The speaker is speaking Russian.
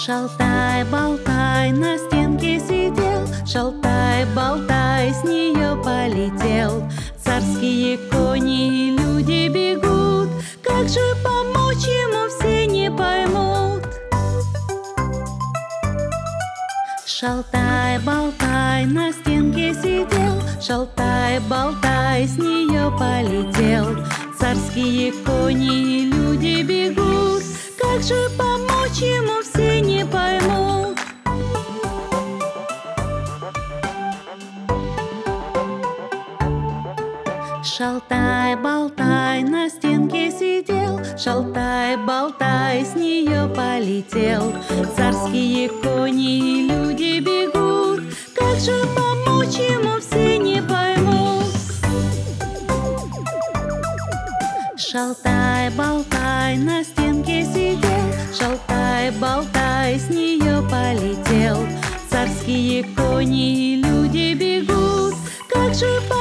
Шалтай-болтай на стенке сидел, шалтай-болтай с нее полетел. Царские кони и люди бегут, как же помочь ему, все не поймут. Шалтай-болтай на стенке сидел, шалтай-болтай с нее полетел. Царские кони и люди бегут, как же помочь ему, все не поймут. Шалтай-болтай на стенке сидел, шалтай-болтай с нее полетел. Царские кони и люди бегут, как же помочь ему, все не поймут. Шалтай-болтай на стенке сидел, шалтай-болтай с нее полетел. Царские кони и люди бегут, как же помочь